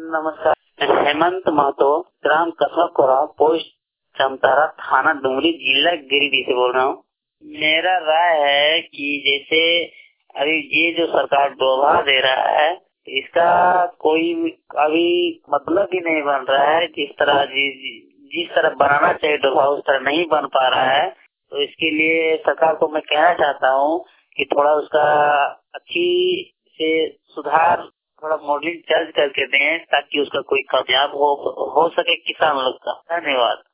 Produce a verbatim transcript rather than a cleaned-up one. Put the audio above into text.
नमस्कार, मैं हेमंत महतो, ग्राम कसबकोरा, पोस्ट चमतारा, थाना डुमरी, जिला गिरिडीह से बोल रहा हूँ। मेरा राय है कि जैसे अभी ये जो सरकार डोभा दे रहा है, इसका कोई अभी मतलब ही नहीं बन रहा है। जिस तरह जिस तरह बनाना चाहिए डोभा उस तरह नहीं बन पा रहा है। तो इसके लिए सरकार को मैं कहना चाहता हूँ कि थोड़ा उसका अच्छी से सुधार, थोड़ा मॉडलिंग चर्च करके दें ताकि उसका कोई कामयाब हो हो सके किसान लोग का। धन्यवाद।